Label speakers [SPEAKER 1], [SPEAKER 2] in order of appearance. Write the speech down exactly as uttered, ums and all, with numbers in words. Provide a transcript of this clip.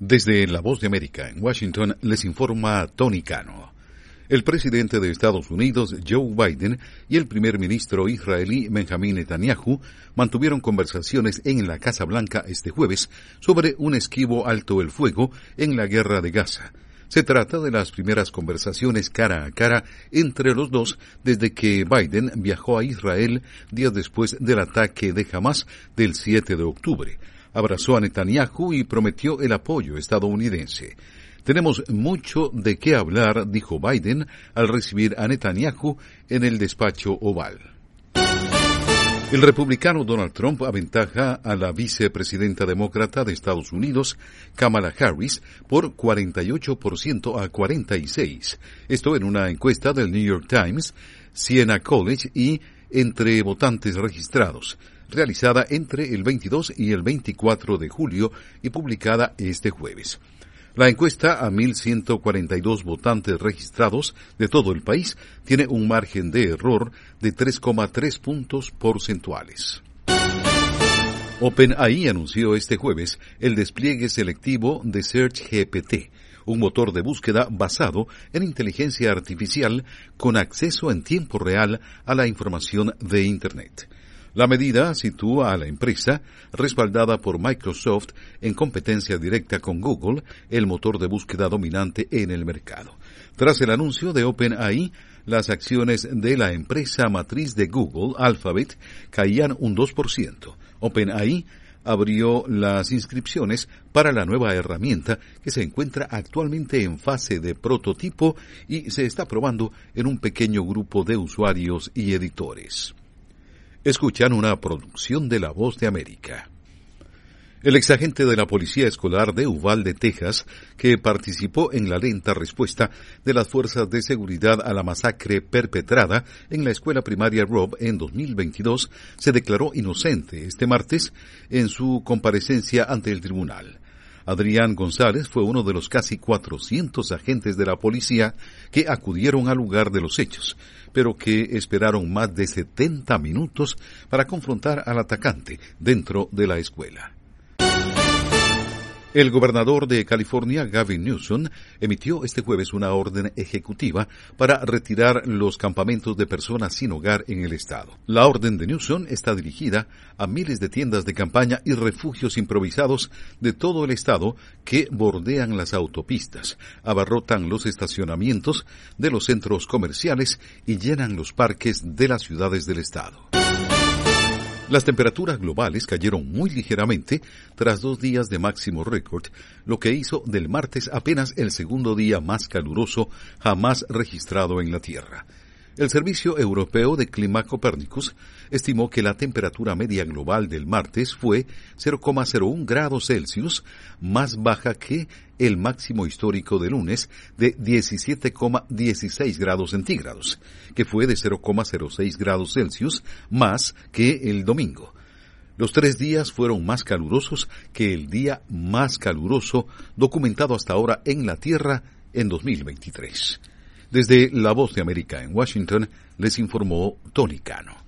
[SPEAKER 1] Desde La Voz de América en Washington les informa Tony Cano. El presidente de Estados Unidos, Joe Biden, y el primer ministro israelí Benjamín Netanyahu mantuvieron conversaciones en la Casa Blanca este jueves sobre un esquivo alto el fuego en la guerra de Gaza. Se trata de las primeras conversaciones cara a cara entre los dos desde que Biden viajó a Israel días después del ataque de Hamás del siete de octubre. Abrazó a Netanyahu y prometió el apoyo estadounidense. Tenemos mucho de qué hablar, dijo Biden al recibir a Netanyahu en el despacho oval. El republicano Donald Trump aventaja a la vicepresidenta demócrata de Estados Unidos, Kamala Harris, por cuarenta y ocho por ciento a cuarenta y seis por ciento. Esto en una encuesta del New York Times, Siena College y entre votantes registrados, realizada entre el veintidós y el veinticuatro de julio y publicada este jueves. La encuesta a mil ciento cuarenta y dos votantes registrados de todo el país tiene un margen de error de tres coma tres puntos porcentuales. OpenAI anunció este jueves el despliegue selectivo de Search G P T, un motor de búsqueda basado en inteligencia artificial con acceso en tiempo real a la información de Internet. La medida sitúa a la empresa, respaldada por Microsoft, en competencia directa con Google, el motor de búsqueda dominante en el mercado. Tras el anuncio de OpenAI, las acciones de la empresa matriz de Google, Alphabet, caían un dos por ciento. OpenAI abrió las inscripciones para la nueva herramienta que se encuentra actualmente en fase de prototipo y se está probando en un pequeño grupo de usuarios y editores. Escuchan una producción de La Voz de América. El exagente de la Policía Escolar de Uvalde, Texas, que participó en la lenta respuesta de las fuerzas de seguridad a la masacre perpetrada en la escuela primaria Robb en dos mil veintidós, se declaró inocente este martes en su comparecencia ante el tribunal. Adrián González fue uno de los casi cuatrocientos agentes de la policía que acudieron al lugar de los hechos, pero que esperaron más de setenta minutos para confrontar al atacante dentro de la escuela. El gobernador de California, Gavin Newsom, emitió este jueves una orden ejecutiva para retirar los campamentos de personas sin hogar en el estado. La orden de Newsom está dirigida a miles de tiendas de campaña y refugios improvisados de todo el estado que bordean las autopistas, abarrotan los estacionamientos de los centros comerciales y llenan los parques de las ciudades del estado. Las temperaturas globales cayeron muy ligeramente tras dos días de máximo récord, lo que hizo del martes apenas el segundo día más caluroso jamás registrado en la Tierra. El Servicio Europeo de Clima Copernicus estimó que la temperatura media global del martes fue cero coma cero uno grados Celsius, más baja que el máximo histórico de lunes de diecisiete coma dieciséis grados centígrados, que fue de cero coma cero seis grados Celsius, más que el domingo. Los tres días fueron más calurosos que el día más caluroso documentado hasta ahora en la Tierra en dos mil veintitrés. Desde La Voz de América en Washington, les informó Tony Cano.